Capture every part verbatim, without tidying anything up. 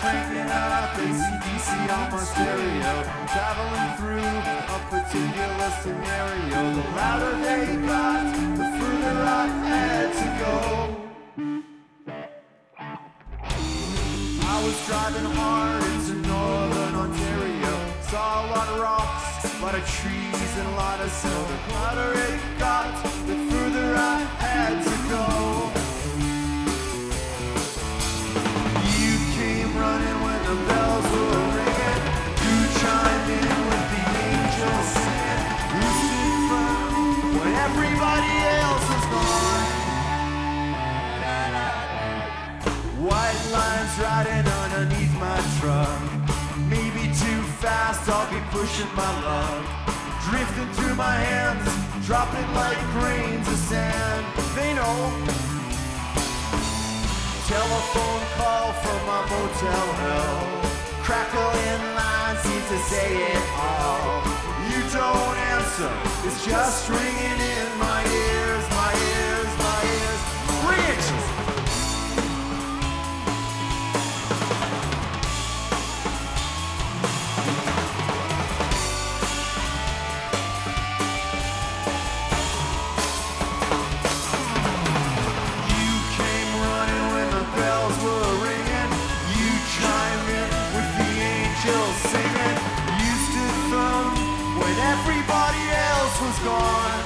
cranking up A C D C on my stereo, traveling through a particular scenario. The louder they got, the further I had to go. I was driving hard into northern Ontario, saw a lot of rocks, a lot of trees, and a lot of snow. The louder it got, the further I had to go. You came running when the bells were ringing. You chimed in with the angels singing. You stood firm when everybody else was gone. White lines riding underneath my truck. Maybe too fast, I'll be pushing my luck. Drifting through my hands, dropping like grains of sand. They know. Telephone call from my motel hell. Crackling lines seem to say it all. You don't answer, it's just ringing in my ears, my ears, my ears. Bring it! Everybody else was gone.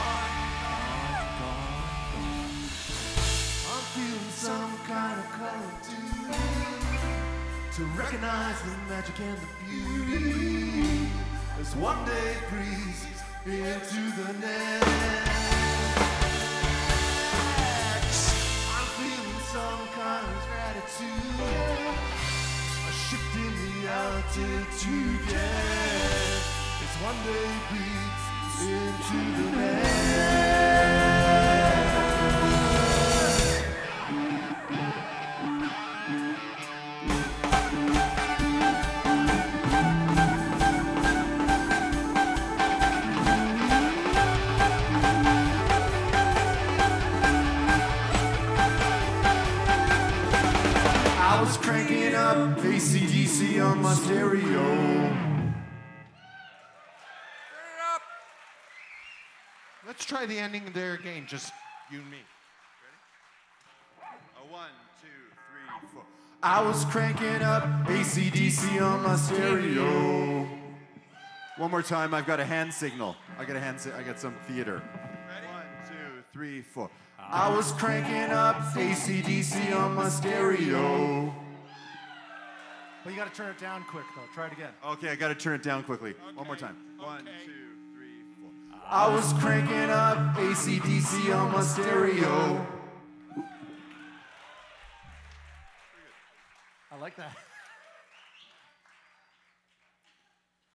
I'm feeling some kind of color too, to recognize the magic and the beauty as one day breathes into the next. I'm feeling some kind of gratitude, a shift in the altitude, yeah. It's one day breathes into the I was cranking up A C D C on my stereo. Let's try the ending there again, just you and me. Ready? A one, two, three, four. I was cranking up A C D C on my stereo. One more time, I've got a hand signal. I got a hand si- I got some theater. Ready? One, two, three, four. I was cranking up A C D C on my stereo. But you gotta turn it down quick though. Try it again. Okay, I gotta turn it down quickly. Okay. One more time. One, Okay. two, three, four. I was cranking up A C D C on my stereo. I like that.